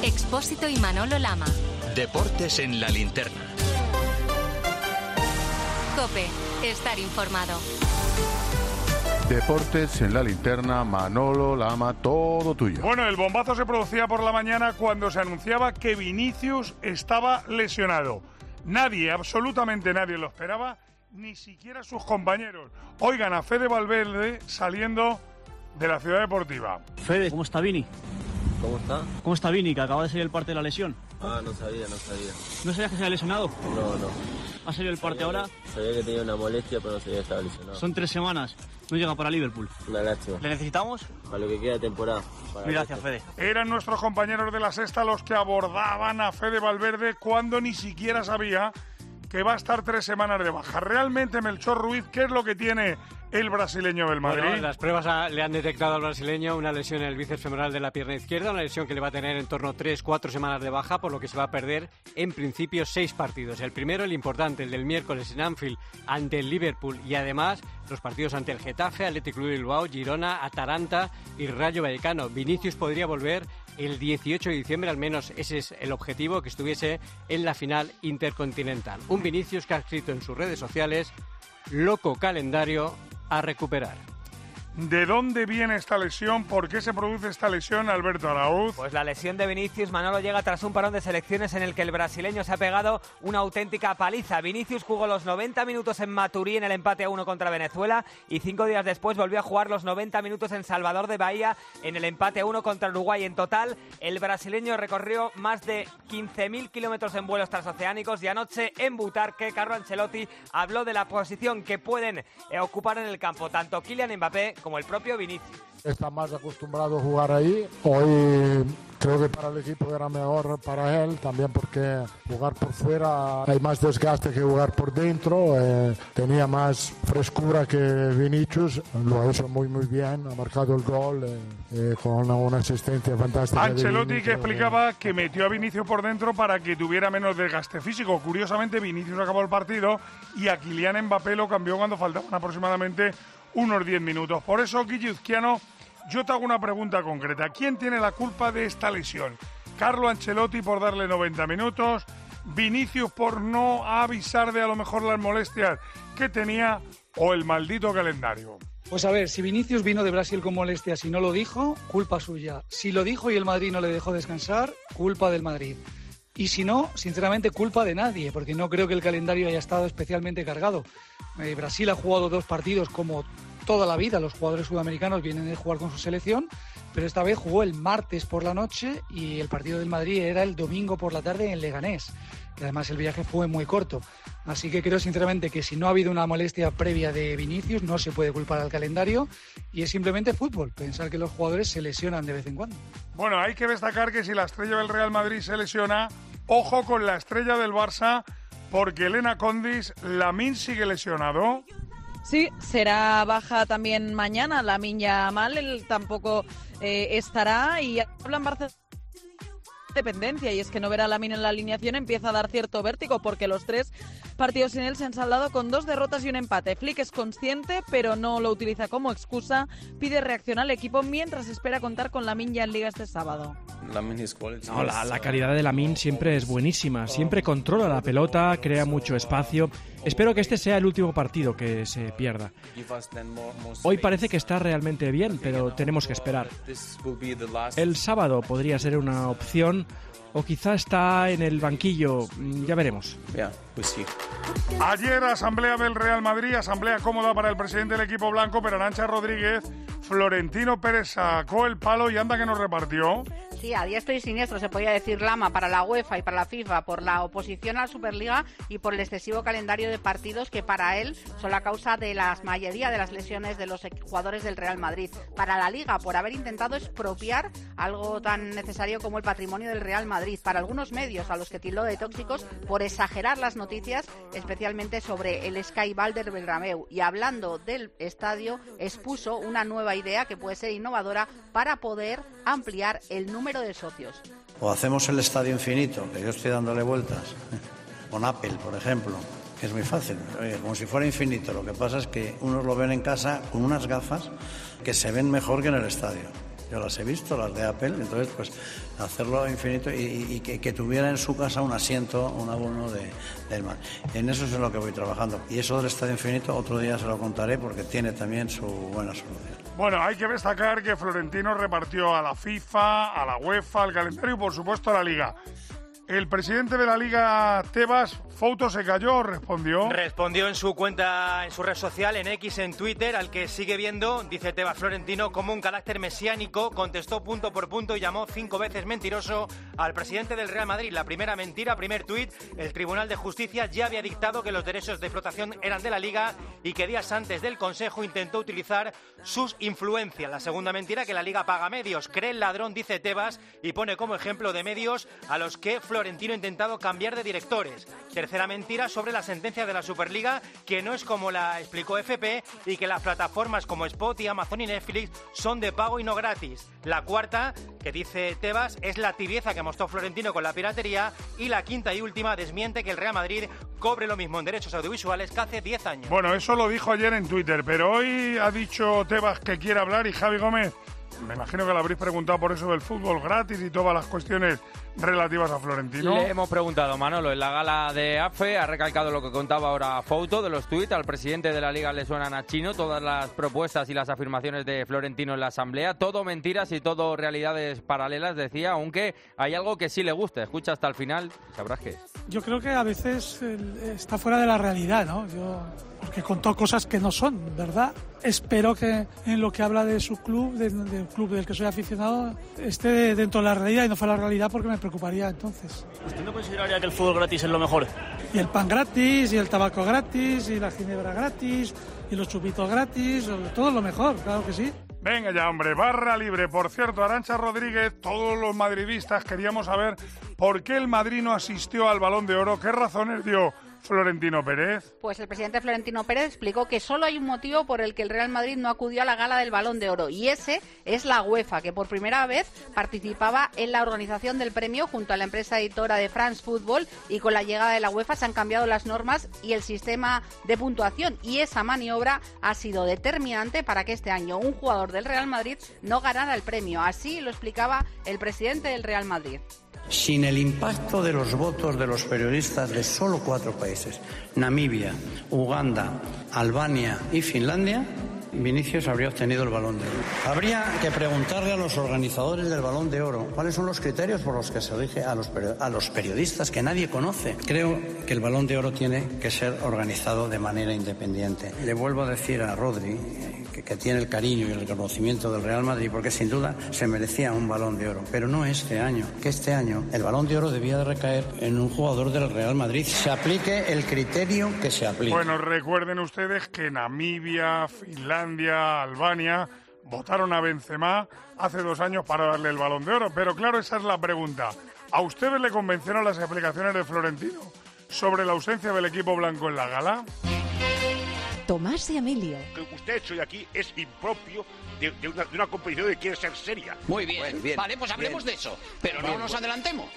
Expósito y Manolo Lama. Deportes en la linterna. COPE. Estar informado. Deportes en la linterna, Manolo Lama, todo tuyo. Bueno, el bombazo se producía por la mañana cuando se anunciaba que Vinicius estaba lesionado. Nadie, absolutamente nadie lo esperaba, ni siquiera sus compañeros. Oigan a Fede Valverde saliendo de la ciudad deportiva. Fede, ¿cómo está Vini? ¿Cómo está? ¿Cómo está Vini, que acaba de salir el parte de la lesión? Ah, no sabía. ¿No sabías que se había lesionado? No. ¿Ha salido el parte ahora? Sabía que tenía una molestia, pero no sabía que estaba lesionado. Son 3 semanas. No llega para Liverpool. Una lástima. ¿Le necesitamos? Para lo que queda de temporada. Gracias, Fede. Eran nuestros compañeros de La Sexta los que abordaban a Fede Valverde cuando ni siquiera sabía que va a estar 3 semanas de baja. Realmente, Melchor Ruiz, ¿qué es lo que tiene el brasileño del Madrid? Bueno, las pruebas le han detectado al brasileño una lesión en el bíceps femoral de la pierna izquierda, una lesión que le va a tener en torno a 3-4 semanas de baja, por lo que se va a perder en principio 6 partidos. El primero, el importante, el del miércoles en Anfield ante el Liverpool, y además los partidos ante el Getafe, Athletic Club de Bilbao, Girona, Atalanta y Rayo Vallecano. Vinicius podría volver el 18 de diciembre, al menos ese es el objetivo, que estuviese en la final intercontinental. Un Vinicius que ha escrito en sus redes sociales: loco calendario a recuperar. ¿De dónde viene esta lesión? ¿Por qué se produce esta lesión, Alberto Araúz? Pues la lesión de Vinicius, Manolo, llega tras un parón de selecciones en el que el brasileño se ha pegado una auténtica paliza. Vinicius jugó los 90 minutos en Maturí en el empate a 1 contra Venezuela y 5 días después volvió a jugar los 90 minutos en Salvador de Bahía en el empate a 1 contra Uruguay. En total, el brasileño recorrió más de 15.000 kilómetros en vuelos transoceánicos, y anoche en Butarque, Carlo Ancelotti habló de la posición que pueden ocupar en el campo tanto Kylian Mbappé como el propio Vinicius. Está más acostumbrado a jugar ahí. Hoy creo que para el equipo era mejor para él, también porque jugar por fuera hay más desgaste que jugar por dentro. Tenía más frescura que Vinicius, lo ha hecho muy bien, ha marcado el gol con una asistencia fantástica. Ancelotti, que explicaba que metió a Vinicius por dentro para que tuviera menos desgaste físico. Curiosamente, Vinicius acabó el partido y a Kylian Mbappé lo cambió cuando faltaban aproximadamente unos 10 minutos. Por eso, Guilluzquiano, yo te hago una pregunta concreta. ¿Quién tiene la culpa de esta lesión? ¿Carlo Ancelotti por darle 90 minutos? ¿Vinicius por no avisar de a lo mejor las molestias que tenía? ¿O el maldito calendario? Pues a ver, si Vinicius vino de Brasil con molestias y no lo dijo, culpa suya. Si lo dijo y el Madrid no le dejó descansar, culpa del Madrid. Y si no, sinceramente, culpa de nadie, porque no creo que el calendario haya estado especialmente cargado. Brasil ha jugado 2 partidos como toda la vida. Los jugadores sudamericanos vienen de jugar con su selección, pero esta vez jugó el martes por la noche y el partido del Madrid era el domingo por la tarde en Leganés. Y además el viaje fue muy corto. Así que creo sinceramente que si no ha habido una molestia previa de Vinicius, no se puede culpar al calendario, y es simplemente fútbol, pensar que los jugadores se lesionan de vez en cuando. Bueno, hay que destacar que si la estrella del Real Madrid se lesiona, ojo con la estrella del Barça, porque Elena Condis, Lamine sigue lesionado. Sí, será baja también mañana. Lamine Yamal, él tampoco estará, y hablan Barcelona dependencia, y es que no ver a Lamine en la alineación empieza a dar cierto vértigo, porque los 3 partidos sin él se han saldado con 2 derrotas y un empate. Flick es consciente, pero no lo utiliza como excusa. Pide reacción al equipo mientras espera contar con Lamine ya en Liga este sábado. No, la calidad de Lamine siempre es buenísima, siempre controla la pelota, crea mucho espacio. Espero que este sea el último partido que se pierda. Hoy parece que está realmente bien, pero tenemos que esperar. El sábado podría ser una opción, o quizá está en el banquillo, ya veremos. Ayer, asamblea del Real Madrid, asamblea cómoda para el presidente del equipo blanco, pero Arantxa Rodríguez, Florentino Pérez sacó el palo y anda que nos repartió. Sí, a diestro y siniestro se podía decir Lama para la UEFA y para la FIFA por la oposición a la Superliga y por el excesivo calendario de partidos que para él son la causa de la mayoría de las lesiones de los jugadores del Real Madrid. Para la Liga, por haber intentado expropiar algo tan necesario como el patrimonio del Real Madrid. Para algunos medios, a los que tildó de tóxicos por exagerar las noticias, especialmente sobre el Sky Balder Bernabéu. Y hablando del estadio, expuso una nueva idea que puede ser innovadora para poder ampliar el número de socios. O hacemos el estadio infinito, que yo estoy dándole vueltas, con Apple, por ejemplo, que es muy fácil, como si fuera infinito. Lo que pasa es que unos lo ven en casa con unas gafas que se ven mejor que en el estadio. Yo las he visto, las de Apple, entonces pues hacerlo infinito y que tuviera en su casa un asiento, un abono del Madrid. En eso es en lo que voy trabajando. Y eso del estadio infinito otro día se lo contaré porque tiene también su buena solución. Bueno, hay que destacar que Florentino repartió a la FIFA, a la UEFA, al calendario y por supuesto a la Liga. El presidente de la Liga, Tebas, Fouto se cayó, respondió. Respondió en su cuenta, en su red social, en X, en Twitter, al que sigue viendo, dice Tebas Florentino, como un carácter mesiánico, contestó punto por punto y llamó 5 veces mentiroso al presidente del Real Madrid. La primera mentira, primer tuit, el Tribunal de Justicia ya había dictado que los derechos de explotación eran de la Liga y que días antes del Consejo intentó utilizar sus influencias. La segunda mentira, que la Liga paga medios. Cree el ladrón, dice Tebas, y pone como ejemplo de medios a los que Florentino ha intentado cambiar de directores. Tercera mentira sobre la sentencia de la Superliga, que no es como la explicó FP y que las plataformas como Spotify, Amazon y Netflix son de pago y no gratis. La cuarta, que dice Tebas, es la tibieza que mostró Florentino con la piratería. Y la quinta y última, desmiente que el Real Madrid cobre lo mismo en derechos audiovisuales que hace 10 años. Bueno, eso lo dijo ayer en Twitter, pero hoy ha dicho Tebas que quiere hablar y Javi Gómez, me imagino que le habréis preguntado por eso del fútbol gratis y todas las cuestiones relativas a Florentino. Le hemos preguntado, Manolo, en la gala de AFE ha recalcado lo que contaba ahora Fouto de los tuits. Al presidente de la Liga le suenan a chino todas las propuestas y las afirmaciones de Florentino en la asamblea. Todo mentiras y todo realidades paralelas, decía, aunque hay algo que sí le gusta. Escucha hasta el final, sabrás qué es. Yo creo que a veces está fuera de la realidad, ¿no? Porque contó cosas que no son, ¿verdad? Espero que en lo que habla de su club, del club del que soy aficionado, esté dentro de la realidad y no fuera la realidad porque me preocuparía entonces. ¿Usted no consideraría que el fútbol gratis es lo mejor? Y el pan gratis, y el tabaco gratis, y la ginebra gratis, y los chupitos gratis, todo lo mejor, claro que sí. Venga ya, hombre, barra libre. Por cierto, Arantxa Rodríguez, todos los madridistas queríamos saber por qué el Madrid no asistió al Balón de Oro. ¿Qué razones dio Florentino Pérez? Pues el presidente Florentino Pérez explicó que solo hay un motivo por el que el Real Madrid no acudió a la gala del Balón de Oro, y ese es la UEFA, que por primera vez participaba en la organización del premio junto a la empresa editora de France Football, y con la llegada de la UEFA se han cambiado las normas y el sistema de puntuación, y esa maniobra ha sido determinante para que este año un jugador del Real Madrid no ganara el premio. Así lo explicaba el presidente del Real Madrid. Sin el impacto de los votos de los periodistas de solo 4 países, Namibia, Uganda, Albania y Finlandia, Vinicius habría obtenido el Balón de Oro. Habría que preguntarle a los organizadores del Balón de Oro cuáles son los criterios por los que se elige a los periodistas que nadie conoce. Creo que el Balón de Oro tiene que ser organizado de manera independiente. Le vuelvo a decir a Rodri que tiene el cariño y el reconocimiento del Real Madrid, porque sin duda se merecía un Balón de Oro, pero no este año, que este año el Balón de Oro debía de recaer en un jugador del Real Madrid. Se aplique el criterio que se aplique. Bueno, recuerden ustedes que Namibia, Finlandia, Albania votaron a Benzema hace 2 años para darle el Balón de Oro, pero claro, esa es la pregunta. ¿A ustedes le convencieron las explicaciones de Florentino sobre la ausencia del equipo blanco en la gala? Tomás y Emilio. Lo que usted ha hecho hoy aquí es impropio de una competición que quiere ser seria. Muy bien. Bueno, bien. Vale, pues hablemos de eso, pero no nos adelantemos.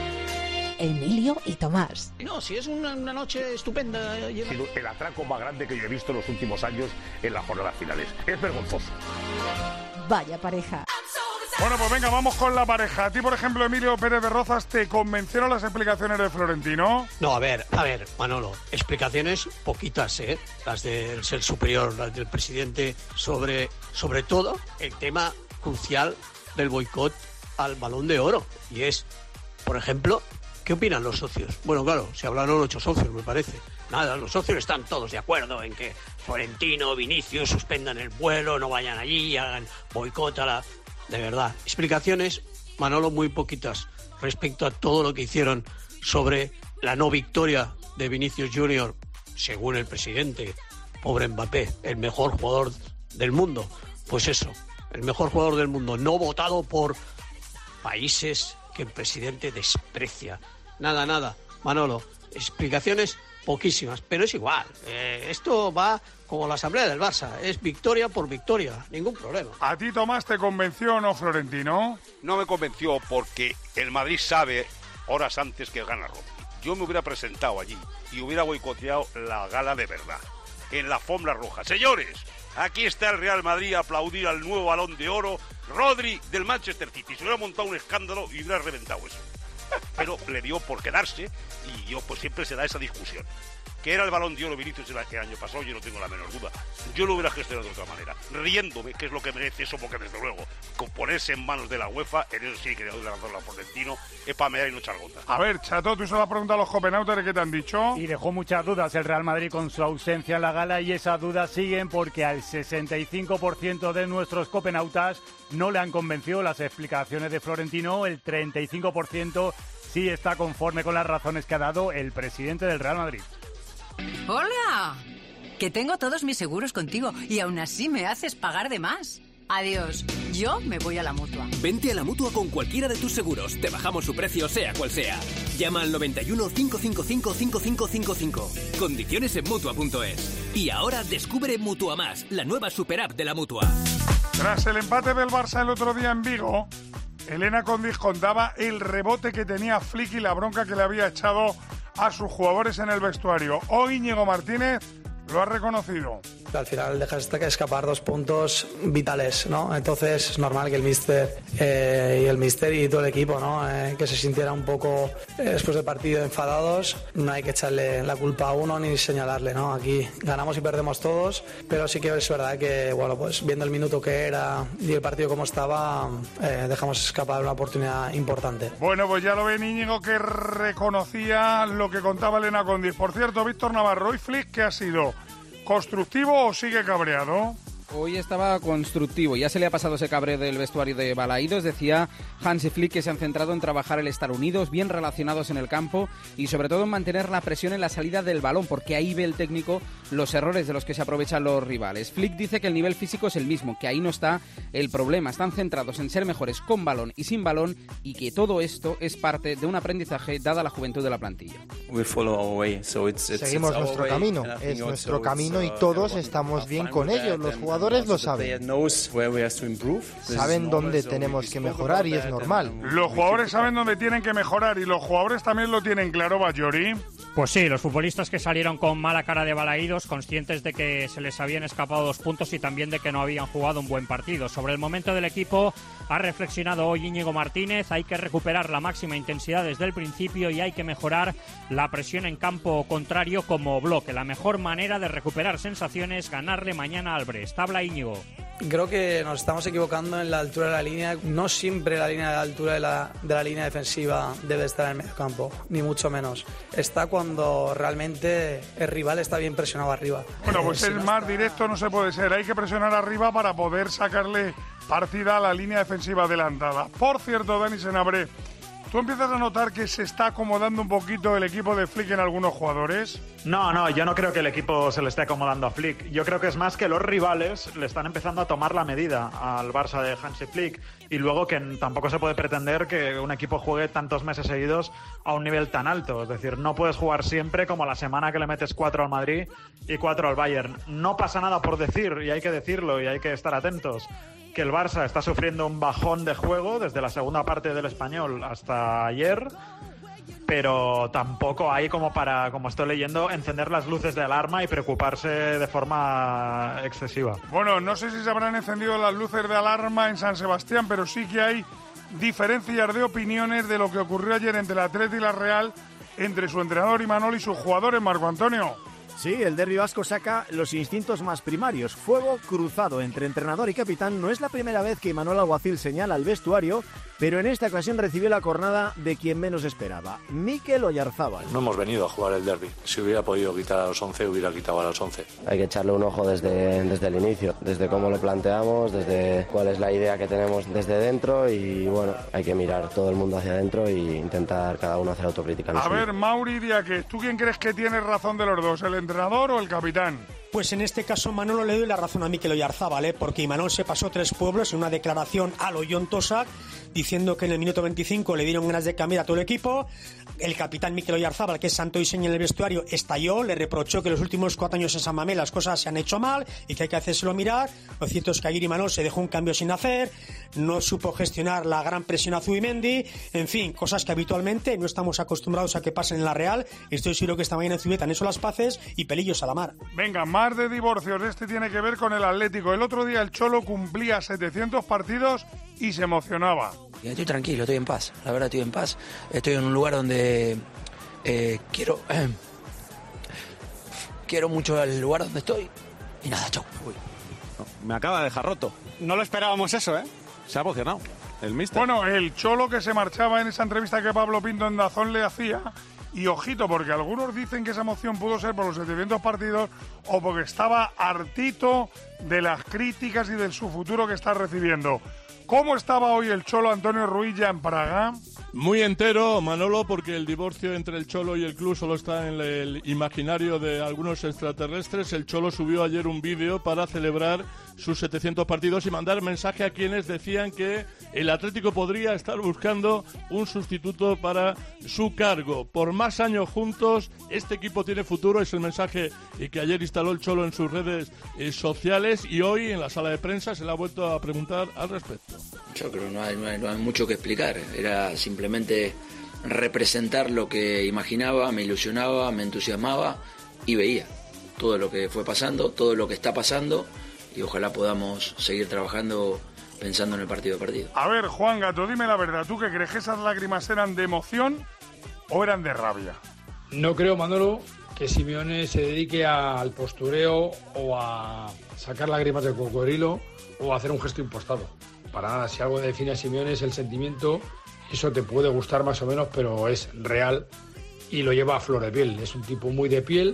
Emilio y Tomás. No, si es una noche estupenda. El atraco más grande que yo he visto en los últimos años en las jornadas finales. Es vergonzoso. Vaya pareja. Bueno, pues venga, vamos con la pareja. A ti, por ejemplo, Emilio Pérez de Rozas, ¿te convencieron las explicaciones de Florentino? No, a ver, Manolo, explicaciones poquitas, las del ser superior, las del presidente, sobre todo el tema crucial del boicot al Balón de Oro. Y es, por ejemplo, ¿qué opinan los socios? Bueno, claro, se hablaron 8 socios, me parece. Nada, los socios están todos de acuerdo en que Florentino, Vinicius suspendan el vuelo, no vayan allí, hagan boicot a la... De verdad, explicaciones, Manolo, muy poquitas respecto a todo lo que hicieron sobre la no victoria de Vinicius Junior, según el presidente, pobre Mbappé, el mejor jugador del mundo. Pues eso, el mejor jugador del mundo, no votado por países que el presidente desprecia. Nada, Manolo, explicaciones poquísimas, pero es igual. Esto va como la asamblea del Barça, es victoria por victoria, ningún problema. ¿A ti, Tomás, te convenció o no Florentino? No me convenció porque el Madrid sabe horas antes que gana Roma. Yo me hubiera presentado allí y hubiera boicoteado la gala de verdad, en la alfombra roja. Señores, Aquí está el Real Madrid a aplaudir al nuevo Balón de Oro, Rodri del Manchester City. Se hubiera montado un escándalo y hubiera reventado eso. Pero le dio por quedarse y yo pues siempre se da esa discusión. Que era el Balón de Oro Vinicius el año pasado, yo no tengo la menor duda. Yo lo hubiera gestionado de otra manera, riéndome, que es lo que merece eso, porque desde luego, con ponerse en manos de la UEFA, en eso sí que le doy la razón a Florentino, es para mear y no echar gota. A ver, Chato, tú se lo has preguntado a los copenhauters, ¿qué te han dicho? Y dejó muchas dudas el Real Madrid con su ausencia en la gala, y esas dudas siguen porque al 65% de nuestros copenautas no le han convencido las explicaciones de Florentino, el 35% sí está conforme con las razones que ha dado el presidente del Real Madrid. ¡Hola! Que tengo todos mis seguros contigo y aún así me haces pagar de más. Adiós. Yo me voy a la Mutua. Vente a la Mutua con cualquiera de tus seguros. Te bajamos su precio sea cual sea. Llama al 91 555 5555. Condiciones en Mutua.es. Y ahora descubre Mutua Más, la nueva superapp de la Mutua. Tras el empate del Barça el otro día en Vigo, Elena Condis contaba el rebote que tenía Flick y la bronca que le había echado a sus jugadores en el vestuario. Hoy Íñigo Martínez lo ha reconocido. Al final dejas escapar 2 puntos vitales, ¿no? Entonces es normal que el míster y todo el equipo, ¿no? Que se sintiera un poco después del partido enfadados. No hay que echarle la culpa a uno ni señalarle, ¿no? Aquí ganamos y perdemos todos, pero sí que es verdad que, bueno, pues viendo el minuto que era y el partido como estaba, dejamos escapar una oportunidad importante. Bueno, pues ya lo ven, Íñigo, que reconocía lo que contaba Elena Condis. Por cierto, Víctor Navarro, ¿y Flick qué ha sido? ¿Constructivo o sigue cabreado? Hoy estaba constructivo, ya se le ha pasado ese cabreo del vestuario de Balaídos. Decía Hansi Flick que se han centrado en trabajar el estar unidos, bien relacionados en el campo y sobre todo en mantener la presión en la salida del balón, porque ahí ve el técnico los errores de los que se aprovechan los rivales. Flick dice que el nivel físico es el mismo, que ahí no está el problema, están centrados en ser mejores con balón y sin balón y que todo esto es parte de un aprendizaje dada la juventud de la plantilla. Seguimos nuestro camino, es nuestro camino y todos estamos bien con ello, los jugadores lo saben. Saben dónde tenemos que mejorar y es normal. Los jugadores saben dónde tienen que mejorar y los jugadores también lo tienen claro, Bayori. Pues sí, los futbolistas que salieron con mala cara de Balaídos, conscientes de que se les habían escapado 2 puntos y también de que no habían jugado un buen partido. Sobre el momento del equipo ha reflexionado hoy Íñigo Martínez, hay que recuperar la máxima intensidad desde el principio y hay que mejorar la presión en campo contrario como bloque. La mejor manera de recuperar sensaciones es ganarle mañana al Brest. Habla Íñigo. Creo que nos estamos equivocando en la altura de la línea. No siempre la línea de la altura de la línea defensiva debe estar en el medio campo, ni mucho menos. Está cuando realmente el rival está bien presionado arriba. Bueno, pues el más directo no se puede ser. Hay que presionar arriba para poder sacarle partida a la línea defensiva adelantada. Por cierto, Dani Senabré, ¿tú empiezas a notar que se está acomodando un poquito el equipo de Flick en algunos jugadores? No, yo no creo que el equipo se le esté acomodando a Flick. Yo creo que es más que los rivales le están empezando a tomar la medida al Barça de Hansi Flick. Y luego que tampoco se puede pretender que un equipo juegue tantos meses seguidos a un nivel tan alto. Es decir, no puedes jugar siempre como la semana que le metes 4 al Madrid y 4 al Bayern. No pasa nada por decir, y hay que decirlo, y hay que estar atentos, que el Barça está sufriendo un bajón de juego desde la segunda parte del Español hasta ayer, pero tampoco hay como para, como estoy leyendo, encender las luces de alarma y preocuparse de forma excesiva. Bueno, no sé si se habrán encendido las luces de alarma en San Sebastián, pero sí que hay diferencias de opiniones de lo que ocurrió ayer entre el Atleti y la Real, entre su entrenador Imanol y sus jugadores, Marco Antonio. Sí, el derbi vasco saca los instintos más primarios. Fuego cruzado entre entrenador y capitán. No es la primera vez que Imanol Alguacil señala al vestuario, pero en esta ocasión recibió la cornada de quien menos esperaba, Mikel Oyarzábal. No hemos venido a jugar el derbi. Si hubiera podido quitar a los 11, hubiera quitado a los 11. Hay que echarle un ojo desde el inicio, desde cómo lo planteamos, desde cuál es la idea que tenemos desde dentro y bueno, hay que mirar todo el mundo hacia adentro e intentar cada uno hacer autocrítica. A ver, Mauri Diaque, ¿tú quién crees que tiene razón de los dos, el entrenador o el capitán? Pues en este caso Manolo le doy la razón a Mikel Oyarzábal, porque Imanol se pasó 3 pueblos en una declaración a lo Jon Tosak diciendo que en el minuto 25 le dieron ganas de cambiar a todo el equipo. El capitán Mikel Oyarzábal, que es santo y seña en el vestuario, estalló, le reprochó que los últimos 4 años en San Mamés las cosas se han hecho mal y que hay que hacérselo mirar. Lo cierto es que ayer Imanol se dejó un cambio sin hacer, no supo gestionar la gran presión a Zubimendi, en fin, cosas que habitualmente no estamos acostumbrados a que pasen en la Real. Estoy seguro que esta mañana en Zubieta han hecho las paces y pelillos a la mar. Venga, más de divorcios. Este tiene que ver con el Atlético. El otro día el Cholo cumplía 700 partidos y se emocionaba. Estoy tranquilo, estoy en paz. La verdad estoy en paz. Estoy en un lugar donde quiero mucho el lugar donde estoy. Y nada, chau. Me acaba de dejar roto. No lo esperábamos eso, ¿eh? Se ha emocionado el míster. Bueno, el Cholo que se marchaba en esa entrevista que Pablo Pinto en Dazón le hacía. Y ojito, porque algunos dicen que esa emoción pudo ser por los 700 partidos o porque estaba hartito de las críticas y de su futuro que está recibiendo. ¿Cómo estaba hoy el Cholo Antonio Ruiz ya en Praga? Muy entero, Manolo, porque el divorcio entre el Cholo y el club solo está en el imaginario de algunos extraterrestres. El Cholo subió ayer un vídeo para celebrar sus 700 partidos y mandar mensaje a quienes decían que el Atlético podría estar buscando un sustituto para su cargo. Por más años juntos, este equipo tiene futuro, es el mensaje que ayer instaló el Cholo en sus redes sociales y hoy en la sala de prensa se le ha vuelto a preguntar al respecto. Yo creo que no hay mucho que explicar, era simplemente representar lo que imaginaba, me ilusionaba, me entusiasmaba y veía todo lo que fue pasando, todo lo que está pasando y ojalá podamos seguir trabajando pensando en el partido a partido. A ver, Juan Gato, dime la verdad, ¿tú qué crees que esas lágrimas eran de emoción o eran de rabia? No creo, Manolo, que Simeone se dedique al postureo o a sacar lágrimas del cocodrilo o a hacer un gesto impostado. Para nada, si algo define a Simeone es el sentimiento, eso te puede gustar más o menos, pero es real y lo lleva a flor de piel. Es un tipo muy de piel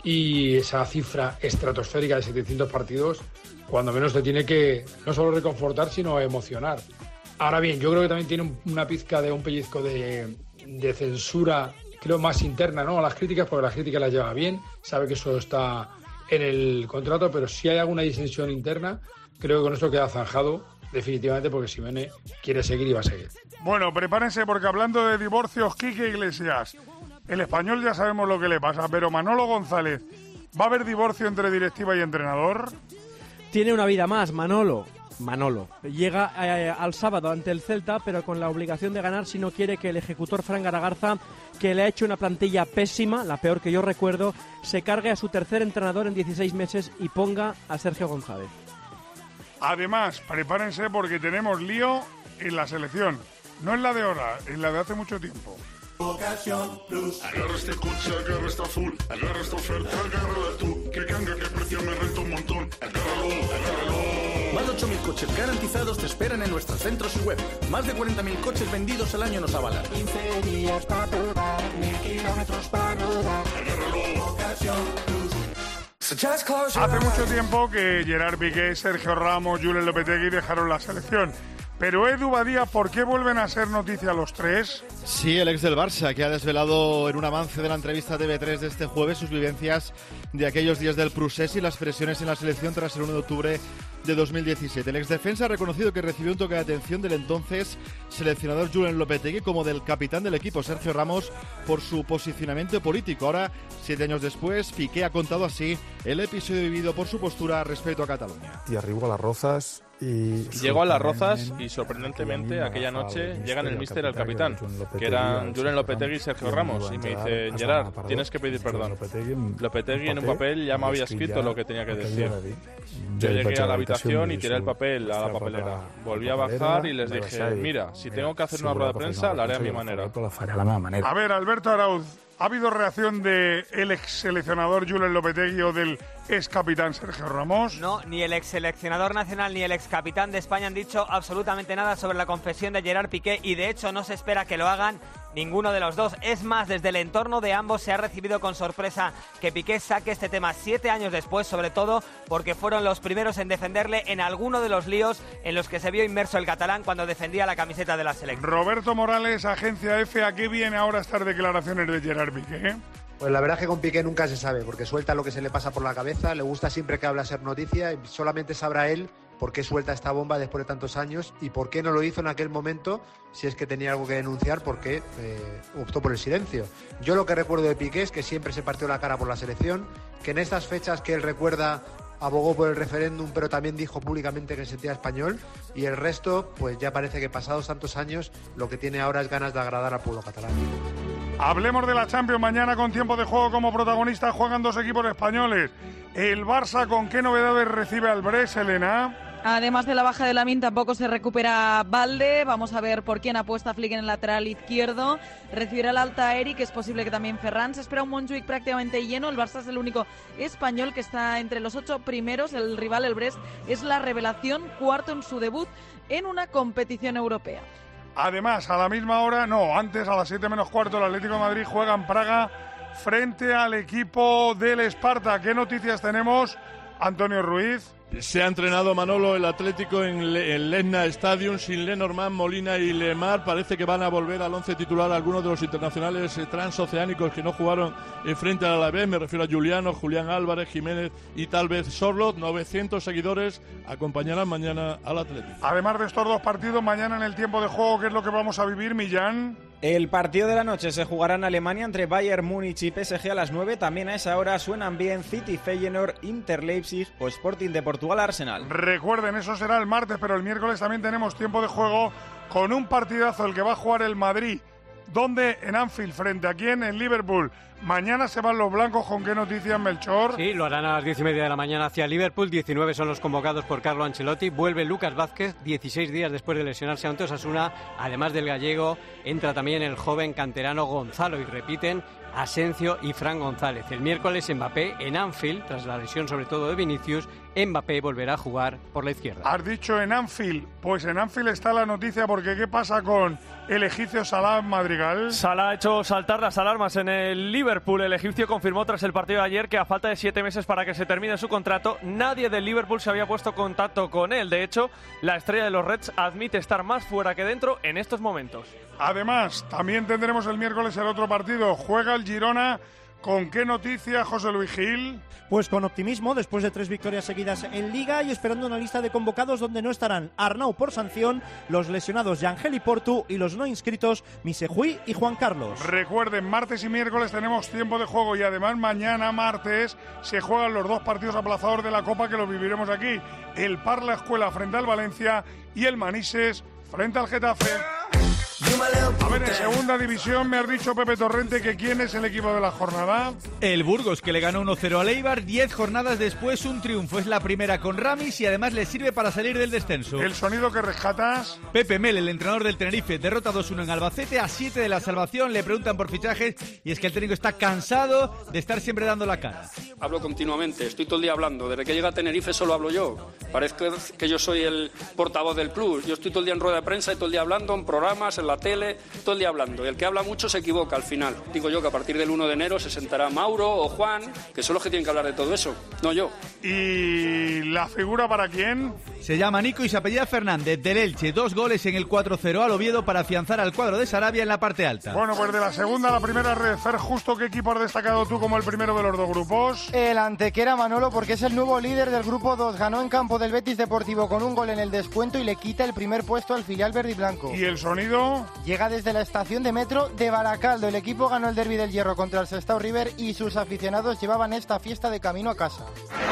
y esa cifra estratosférica de 700 partidos, cuando menos te tiene que no solo reconfortar, sino emocionar. Ahora bien, yo creo que también tiene una pizca de un pellizco de censura, creo más interna, ¿no? A las críticas, porque las críticas las lleva bien, sabe que eso está en el contrato, pero si hay alguna disensión interna, creo que con esto queda zanjado definitivamente porque Simeone quiere seguir y va a seguir. Bueno, prepárense porque hablando de divorcios, Quique Iglesias, el Español ya sabemos lo que le pasa, pero Manolo González, ¿va a haber divorcio entre directiva y entrenador? Tiene una vida más, Manolo. Llega al sábado ante el Celta, pero con la obligación de ganar si no quiere que el ejecutor Fran Garagarza, que le ha hecho una plantilla pésima, la peor que yo recuerdo, se cargue a su tercer entrenador en 16 meses y ponga a Sergio González. Además, prepárense porque tenemos lío en la selección. No es la de ahora, es la de hace mucho tiempo. Ocasión Plus. Agarra este coche, agarra esta full, agarra esta oferta, agárrala tú. Que canga, que precio me renta un montón. Agárralo. Más de 8.000 coches garantizados te esperan en nuestros centros y web. Más de 40.000 coches vendidos al año nos avalan. 15 días para probar, 1.000 kilómetros para rodar. Agárralo. Ocasión Plus. Hace mucho tiempo que Gerard Piqué, Sergio Ramos, Julen Lopetegui dejaron la selección. Pero Edu Badía, ¿por qué vuelven a ser noticia los tres? Sí, el ex del Barça, que ha desvelado en un avance de la entrevista TV3 de este jueves sus vivencias de aquellos días del Prusés y las presiones en la selección tras el 1 de octubre de 2017. El exdefensa ha reconocido que recibió un toque de atención del entonces seleccionador Julen Lopetegui como del capitán del equipo, Sergio Ramos, por su posicionamiento político. Ahora, 7 años después, Piqué ha contado así el episodio vivido por su postura respecto a Cataluña. Y arribo a Las Rozas y... Llegó a Las Rozas y sorprendentemente aquella noche llegan el míster y el capitán, que eran Julen Lopetegui y Sergio Ramos, y me dice: Gerard, tienes que pedir perdón. Lopetegui en un papel ya me había escrito lo que tenía que decir. Yo llegué a la habitación y tiré el papel a la papelera. Volví a bajar y les dije: mira, si tengo que hacer una rueda de prensa, la haré a mi manera. A ver, Alberto Arauz, ¿ha habido reacción del ex seleccionador Julen Lopetegui o del ex capitán Sergio Ramos? No, ni el ex seleccionador nacional ni el ex capitán de España han dicho absolutamente nada sobre la confesión de Gerard Piqué y de hecho no se espera que lo hagan ninguno de los dos. Es más, desde el entorno de ambos se ha recibido con sorpresa que Piqué saque este tema 7 años después, sobre todo porque fueron los primeros en defenderle en alguno de los líos en los que se vio inmerso el catalán cuando defendía la camiseta de la selección. Roberto Morales, Agencia F, ¿a qué viene ahora estas declaraciones de Gerard Piqué? Pues la verdad es que con Piqué nunca se sabe, porque suelta lo que se le pasa por la cabeza, le gusta siempre que habla ser noticia y solamente sabrá él por qué suelta esta bomba después de tantos años y por qué no lo hizo en aquel momento, si es que tenía algo que denunciar, por qué optó por el silencio. Yo lo que recuerdo de Piqué es que siempre se partió la cara por la selección, que en estas fechas que él recuerda abogó por el referéndum, pero también dijo públicamente que se sentía español, y el resto, pues ya parece que pasados tantos años, lo que tiene ahora es ganas de agradar al pueblo catalán. Hablemos de la Champions. Mañana, con tiempo de juego como protagonistas, juegan dos equipos españoles. El Barça, ¿con qué novedades recibe al Brest, Elena? Además de la baja de Lamine, tampoco se recupera Balde. Vamos a ver por quién apuesta Flick en el lateral izquierdo. Recibirá el alta Eric, es posible que también Ferran. Se espera un Montjuic prácticamente lleno. El Barça es el único español que está entre los 8 primeros. El rival, el Brest, es la revelación, cuarto en su debut en una competición europea. Además, a la misma hora, antes, a las 7 menos cuarto, el Atlético de Madrid juega en Praga frente al equipo del Esparta. ¿Qué noticias tenemos, Antonio Ruiz? Se ha entrenado, Manolo, el Atlético en el Lezna Stadium sin Lenormand, Molina y Lemar. Parece que van a volver al 11 titular algunos de los internacionales transoceánicos que no jugaron frente al Alavés. Me refiero a Juliano, Julián Álvarez, Jiménez y tal vez Sorloth. 900 seguidores acompañarán mañana al Atlético. Además de estos dos partidos, mañana en el tiempo de juego, ¿qué es lo que vamos a vivir, Millán? El partido de la noche se jugará en Alemania entre Bayern Múnich y PSG a las 9. También a esa hora suenan bien City Feyenoord, Inter Leipzig o Sporting de Portugal Arsenal. Recuerden, eso será el martes, pero el miércoles también tenemos tiempo de juego con un partidazo, el que va a jugar el Madrid. ¿Dónde? En Anfield, ¿frente a quién? En Liverpool. Mañana se van los blancos. ¿Con qué noticias, Melchor? Sí, lo harán a las 10:30 de la mañana hacia Liverpool. 19 son los convocados por Carlo Ancelotti. Vuelve Lucas Vázquez, 16 días después de lesionarse ante Osasuna. Además del gallego, entra también el joven canterano Gonzalo y repiten Asencio y Fran González. El miércoles Mbappé en Anfield, tras la lesión sobre todo de Vinicius. Mbappé volverá a jugar por la izquierda. Has dicho en Anfield, pues en Anfield está la noticia, porque ¿qué pasa con el egipcio Salah Madrigal? Salah ha hecho saltar las alarmas en el Liverpool. El egipcio confirmó tras el partido de ayer que a falta de 7 meses para que se termine su contrato, nadie del Liverpool se había puesto en contacto con él. De hecho, la estrella de los Reds admite estar más fuera que dentro en estos momentos. Además, también tendremos el miércoles el otro partido. Juega el Girona. ¿Con qué noticia, José Luis Gil? Pues con optimismo, después de 3 victorias seguidas en Liga y esperando una lista de convocados donde no estarán Arnau por sanción, los lesionados Yangel y Portu y los no inscritos Misejui y Juan Carlos. Recuerden, martes y miércoles tenemos tiempo de juego y además mañana, martes, se juegan los dos partidos aplazados de la Copa que los viviremos aquí. El Parla Escuela frente al Valencia y el Manises frente al Getafe. A ver, en segunda división me has dicho, Pepe Torrente, que ¿quién es el equipo de la jornada? El Burgos, que le ganó 1-0 al Eibar. 10 jornadas después, un triunfo. Es la primera con Ramis y además le sirve para salir del descenso. ¿El sonido que rescatas? Pepe Mel, el entrenador del Tenerife, derrota 2-1 en Albacete, a 7 de la salvación. Le preguntan por fichajes y es que el técnico está cansado de estar siempre dando la cara. Hablo continuamente, estoy todo el día hablando. Desde que llega a Tenerife solo hablo yo. Parece que yo soy el portavoz del club. Yo estoy todo el día en rueda de prensa y todo el día hablando en programas, en la tele, todo el día hablando. Y el que habla mucho se equivoca al final. Digo yo que a partir del 1 de enero se sentará Mauro o Juan, que son los que tienen que hablar de todo eso, no yo. ¿Y la figura para quién? Se llama Nico y se apellida Fernández, del Elche. 2 goles en el 4-0 al Oviedo para afianzar al cuadro de Sarabia en la parte alta. Bueno, pues de la segunda a la primera red, Fer, justo ¿qué equipo has destacado tú como el primero de los dos grupos? El Antequera, Manolo, porque es el nuevo líder del grupo 2. Ganó en campo del Betis Deportivo con un gol en el descuento y le quita el primer puesto al filial verde y blanco. ¿Y el sonido? Llega desde la estación de metro de Baracaldo. El equipo ganó el derbi del Hierro contra el Sestao River y sus aficionados llevaban esta fiesta de camino a casa.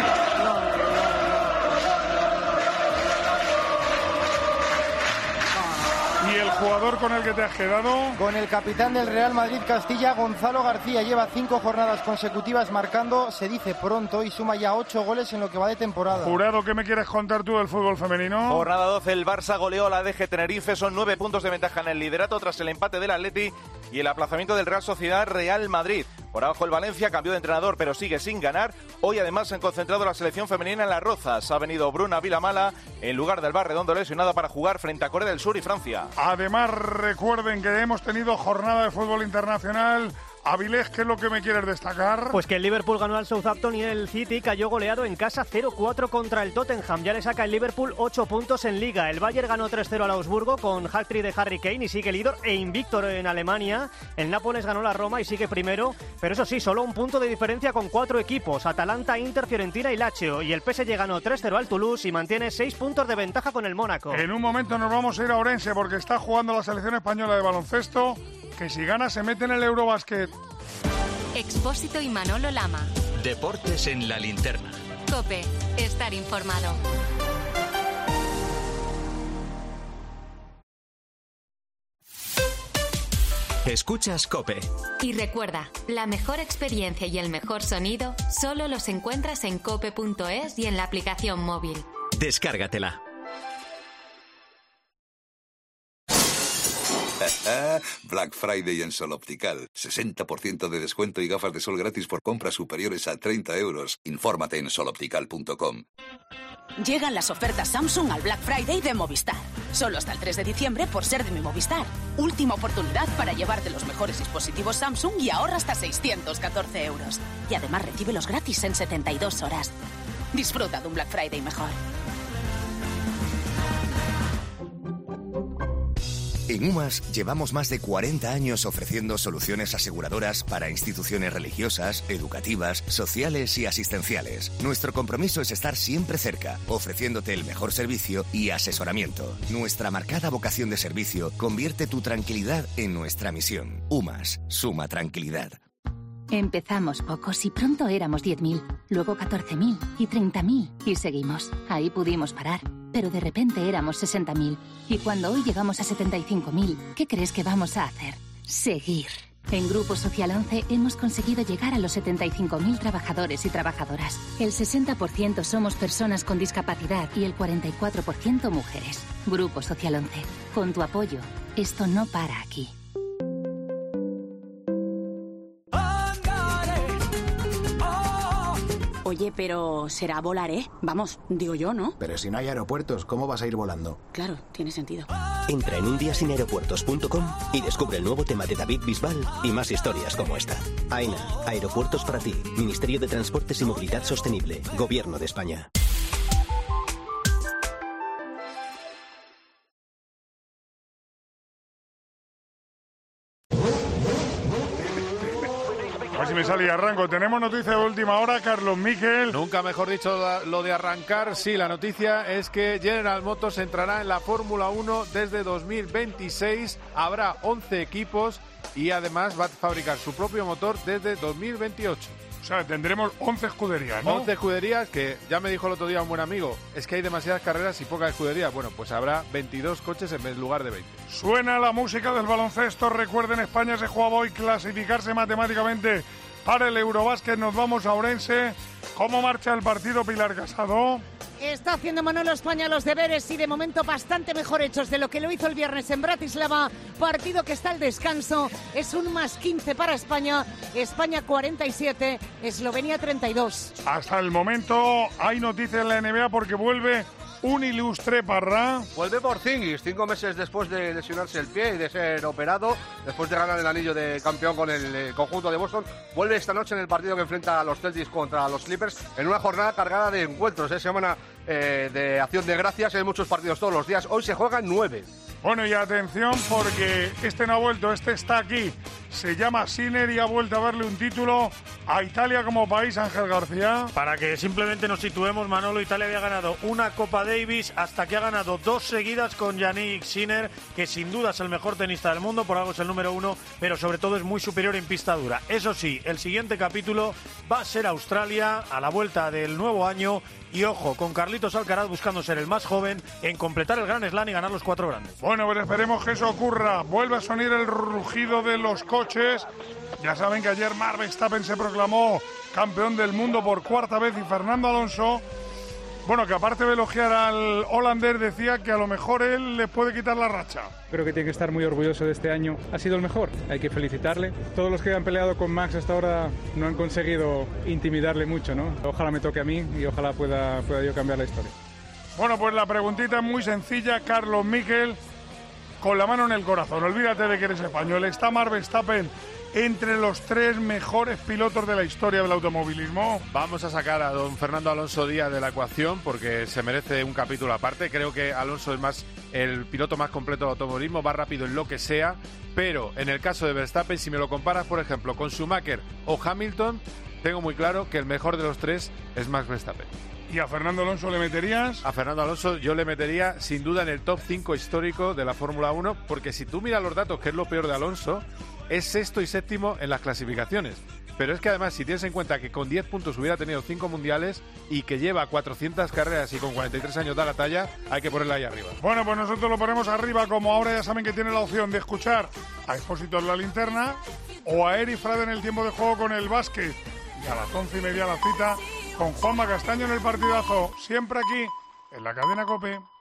¿Y el jugador con el que te has quedado? Con el capitán del Real Madrid Castilla, Gonzalo García. Lleva 5 jornadas consecutivas marcando, se dice pronto, y suma ya 8 goles en lo que va de temporada. Jurado, ¿qué me quieres contar tú del fútbol femenino? Jornada 12, el Barça goleó a la DG Tenerife. Son 9 puntos de ventaja en el liderato tras el empate del Atleti y el aplazamiento del Real Sociedad Real Madrid. Por abajo el Valencia cambió de entrenador pero sigue sin ganar. Hoy además se han concentrado la selección femenina en Las Rozas. Ha venido Bruna Vilamala en lugar del Barredondo lesionada para jugar frente a Corea del Sur y Francia. Además recuerden que hemos tenido jornada de fútbol internacional Avilés, ¿qué es lo que me quieres destacar? Pues que el Liverpool ganó al Southampton y el City cayó goleado en casa 0-4 contra el Tottenham. Ya le saca el Liverpool 8 puntos en Liga. El Bayern ganó 3-0 al Augsburgo con hat-trick de Harry Kane y sigue líder e invicto en Alemania. El Nápoles ganó la Roma y sigue primero, pero eso sí, solo un punto de diferencia con 4 equipos: Atalanta, Inter, Fiorentina y Lazio. Y el PSG ganó 3-0 al Toulouse y mantiene 6 puntos de ventaja con el Mónaco. En un momento nos vamos a ir a Orense porque está jugando la selección española de baloncesto, que si gana se mete en el Eurobasket. Expósito y Manolo Lama. Deportes en la linterna. COPE. Estar informado. Escuchas COPE. Y recuerda, la mejor experiencia y el mejor sonido solo los encuentras en cope.es y en la aplicación móvil. Descárgatela. Black Friday en Sol Optical. 60% de descuento y gafas de sol gratis por compras superiores a 30 euros. Infórmate en soloptical.com. Llegan las ofertas Samsung al Black Friday de Movistar. Solo hasta el 3 de diciembre por ser de mi Movistar. Última oportunidad para llevarte los mejores dispositivos Samsung y ahorra hasta 614 euros. Y además recíbelos gratis en 72 horas. Disfruta de un Black Friday mejor. En UMAS llevamos más de 40 años ofreciendo soluciones aseguradoras para instituciones religiosas, educativas, sociales y asistenciales. Nuestro compromiso es estar siempre cerca, ofreciéndote el mejor servicio y asesoramiento. Nuestra marcada vocación de servicio convierte tu tranquilidad en nuestra misión. UMAS, suma tranquilidad. Empezamos pocos y pronto éramos 10.000, luego 14.000 y 30.000 y seguimos. Ahí pudimos parar, pero de repente éramos 60.000 y cuando hoy llegamos a 75.000, ¿qué crees que vamos a hacer? Seguir. En Grupo Social 11 hemos conseguido llegar a los 75.000 trabajadores y trabajadoras. El 60% somos personas con discapacidad y el 44% mujeres. Grupo Social 11. Con tu apoyo, esto no para aquí. Oye, pero será volar, ¿eh? Vamos, digo yo, ¿no? Pero si no hay aeropuertos, ¿cómo vas a ir volando? Claro, tiene sentido. Entra en undiasinaeropuertos.com y descubre el nuevo tema de David Bisbal y más historias como esta. AENA, Aeropuertos para ti. Ministerio de Transportes y Movilidad Sostenible. Gobierno de España. A ver si me sale y arranco. Tenemos noticia de última hora, Carlos Miquel. Nunca mejor dicho lo de arrancar. Sí, la noticia es que General Motors entrará en la Fórmula 1 desde 2026. Habrá 11 equipos y además va a fabricar su propio motor desde 2028. O sea, tendremos 11 escuderías, ¿no? 11 escuderías que ya me dijo el otro día un buen amigo, es que hay demasiadas carreras y pocas escuderías. Bueno, pues habrá 22 coches en lugar de 20. Suena la música del baloncesto. Recuerden, España se jugaba hoy clasificarse matemáticamente para el Eurobásquet. Nos vamos a Orense. ¿Cómo marcha el partido, Pilar Casado? Está haciendo Manolo España los deberes y de momento bastante mejor hechos de lo que lo hizo el viernes en Bratislava. Partido que está al descanso. Es un +15 para España. España 47, Eslovenia 32. Hasta el momento hay noticias en la NBA porque vuelve un ilustre, Parra. Vuelve Porzingis, 5 meses después de lesionarse el pie y de ser operado, después de ganar el anillo de campeón con el conjunto de Boston. Vuelve esta noche en el partido que enfrenta a los Celtics contra los Clippers, en una jornada cargada de encuentros, semana de acción de gracias. Hay muchos partidos todos los días. Hoy se juegan 9. Bueno, y atención porque este no ha vuelto, este está aquí. Se llama Sinner y ha vuelto a darle un título a Italia como país, Ángel García. Para que simplemente nos situemos, Manolo, Italia había ganado una Copa Davis hasta que ha ganado 2 seguidas con Yannick Sinner, que sin duda es el mejor tenista del mundo, por algo es el número 1, pero sobre todo es muy superior en pista dura. Eso sí, el siguiente capítulo va a ser Australia a la vuelta del nuevo año. Y ojo, con Carlitos Alcaraz buscando ser el más joven en completar el Grand Slam y ganar los 4 grandes. Bueno, pues esperemos que eso ocurra. Vuelve a sonar el rugido de los coches. Ya saben que ayer Max Verstappen se proclamó campeón del mundo por 4ª vez y Fernando Alonso, bueno, que aparte de elogiar al holandés, decía que a lo mejor él le puede quitar la racha. Creo que tiene que estar muy orgulloso de este año. Ha sido el mejor, hay que felicitarle. Todos los que han peleado con Max hasta ahora no han conseguido intimidarle mucho, ¿no? Ojalá me toque a mí y ojalá pueda yo cambiar la historia. Bueno, pues la preguntita es muy sencilla, Carlos Miquel, con la mano en el corazón. Olvídate de que eres español. ¿Está Max Verstappen entre los 3 mejores pilotos de la historia del automovilismo? Vamos a sacar a don Fernando Alonso Díaz de la ecuación porque se merece un capítulo aparte. Creo que Alonso es el piloto más completo del automovilismo, va rápido en lo que sea, pero en el caso de Verstappen, si me lo comparas, por ejemplo, con Schumacher o Hamilton, tengo muy claro que el mejor de los 3 es Max Verstappen. ¿Y a Fernando Alonso le meterías? A Fernando Alonso yo le metería sin duda en el top 5 histórico de la Fórmula 1, porque si tú miras los datos, que es lo peor de Alonso, es sexto y séptimo en las clasificaciones. Pero es que además, si tienes en cuenta que con 10 puntos hubiera tenido 5 mundiales y que lleva 400 carreras y con 43 años da la talla, hay que ponerla ahí arriba. Bueno, pues nosotros lo ponemos arriba, como ahora ya saben que tiene la opción de escuchar a Expósito en la linterna o a Eri Frade en el tiempo de juego con el básquet. Y a las 11:30 la cita con Juanma Castaño en el partidazo, siempre aquí, en la cadena COPE.